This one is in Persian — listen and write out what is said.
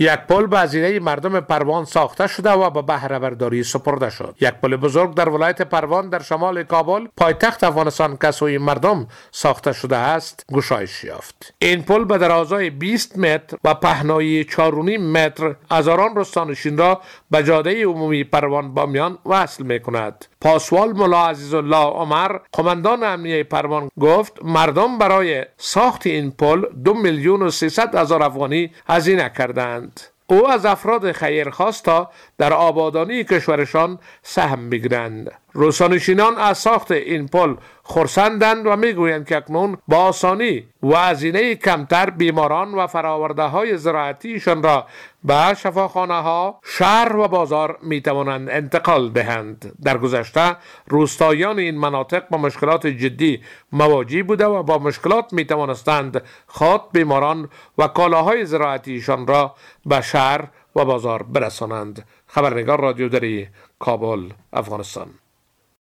یک پل به هزینه مردم پروان ساخته شده و به بهره برداری سپرده شد. یک پل بزرگ در ولایت پروان در شمال کابل، پایتخت افغانستان که سوی مردم ساخته شده است، گشایش یافت. این پل به درازای 20 متر و پهنایی 4.5 متر هزاران رستانشین را به جاده عمومی پروان بامیان وصل می‌کند. پاسوال ملا عزیزالله عمر، قماندان امنیه پروان، گفت مردم برای ساخت این پل 2,300,000 افغانی هزینه کردند. او از افراد خیر خواست تا در آبادانی کشورشان سهم بگیرند. روسانشینان از ساخت این پل خرسندند و میگویند که اکنون با آسانی و هزینه کمتر بیماران و فراورده های زراعتیشان را به شفاخانه ها، شهر و بازار میتوانند انتقال دهند. در گذشته روستاییان این مناطق با مشکلات جدی مواجه بوده و با مشکلات میتوانستند خود بیماران و کالاهای زراعتیشان را به شهر و بازار برسانند. خبرنگار رادیو دری، کابل، افغانستان.